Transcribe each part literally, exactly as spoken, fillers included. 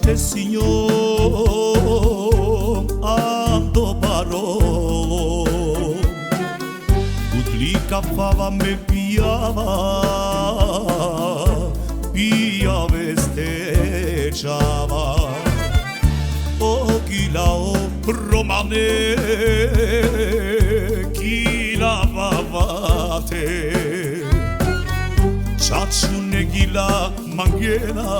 te signor ando paro Udlica fava me piava Pia vesteciava O chila o romane Chila vavate Ciacciune ghila manghena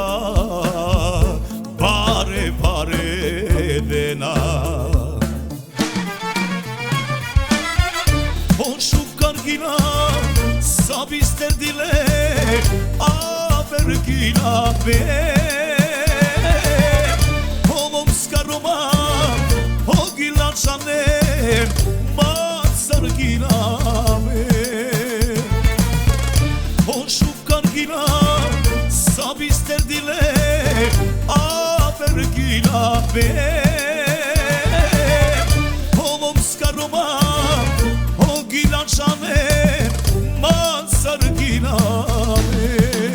Pare pare dena Poșucar ghila Sabister dile Aver ghila pe Holom skaroma O ghila ciane Mațar ghila me Poșucar ghila Sabister dile Aver ghila pe Holom skaroma O ghila ciane Mațar ghila me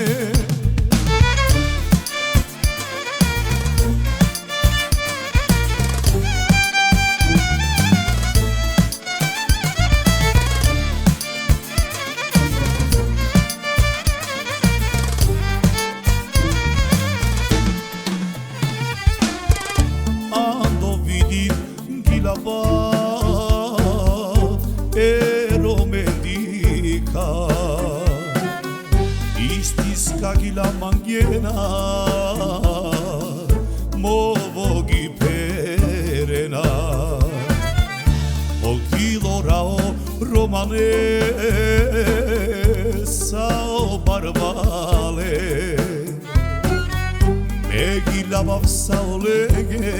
Ero mendica Istisca ghila manghena Movoghi perena O chilorao romane Sao barbale Me ghila vavsao leghe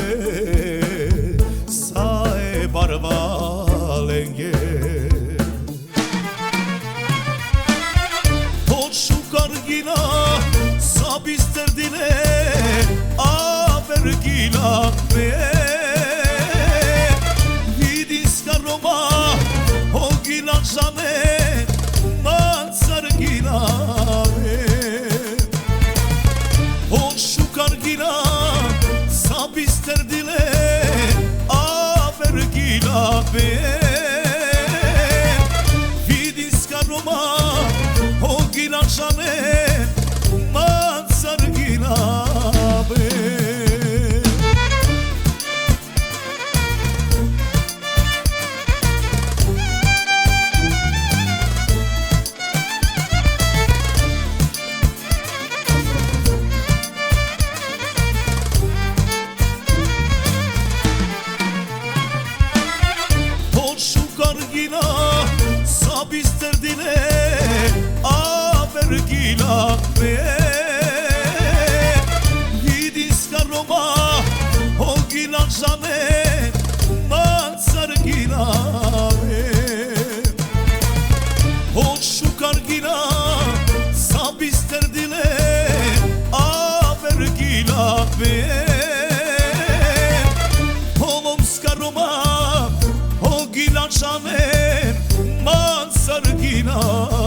Sae barbalenge Poșucar ghila Sabister dile Aver ghila me Vidisca roma O ghila jane Mațar ghila me Poșucar ghila Sabister dile Ghila pe Vidisca roma O ghila jane Mațar ghila pe Poșucar ghila Sabister dile Aver ghila pe Vidisca roma O ghila jane Mațar ghila pe Poșucar ghila Sabister dile Aver ghila pe Holomska roma O ghila ciane Mațar ghila